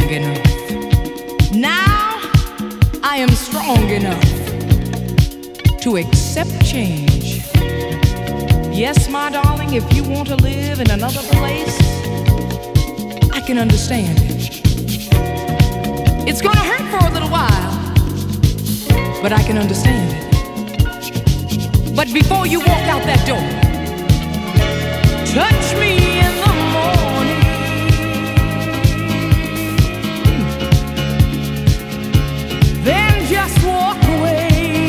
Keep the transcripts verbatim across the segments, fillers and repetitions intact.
enough. Now I am strong enough to accept change. Yes, my darling, if you want to live in another place, I can understand it. It's gonna hurt for a little while, but I can understand it. But before you walk out that door, touch me in the morning. Then just walk away.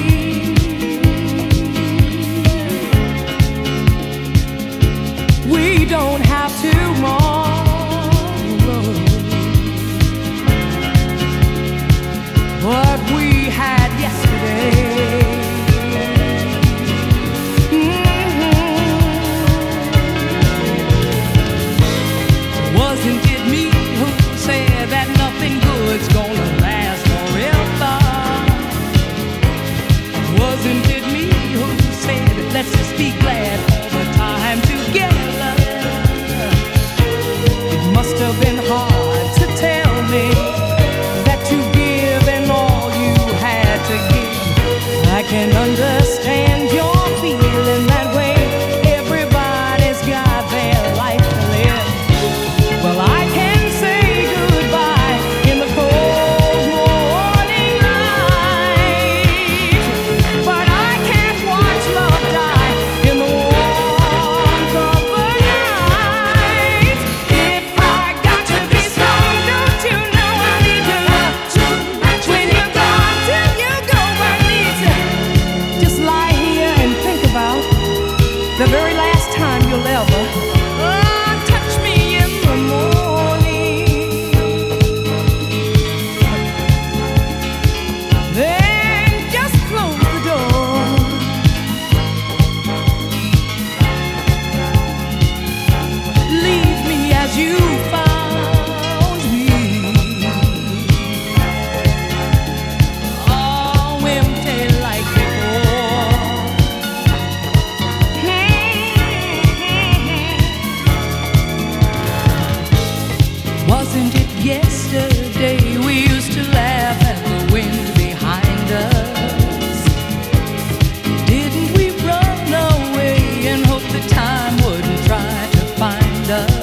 We don't have tomorrow, what we had yesterday. Wasn't it me who said that nothing good's gonna last forever? Wasn't it me who said let's just be glad all the time together? It must have been hard to tell me that you've given all you had to give. I can understand your feeling that way. Everybody's got their life to live. Well, I can say goodbye in the cold morning light, but I can't watch love die in the warmth of the night. If I got to be strong, don't you know I need your love too much? When you're gone, till you go, I need to just lie here and think about the very last time you'll ever oh, touch me in the morning. Then just close the door. Leave me as you found me, all empty like before. Wasn't it yesterday we used to laugh at the wind behind us? Didn't we run away and hope the time wouldn't try to find us?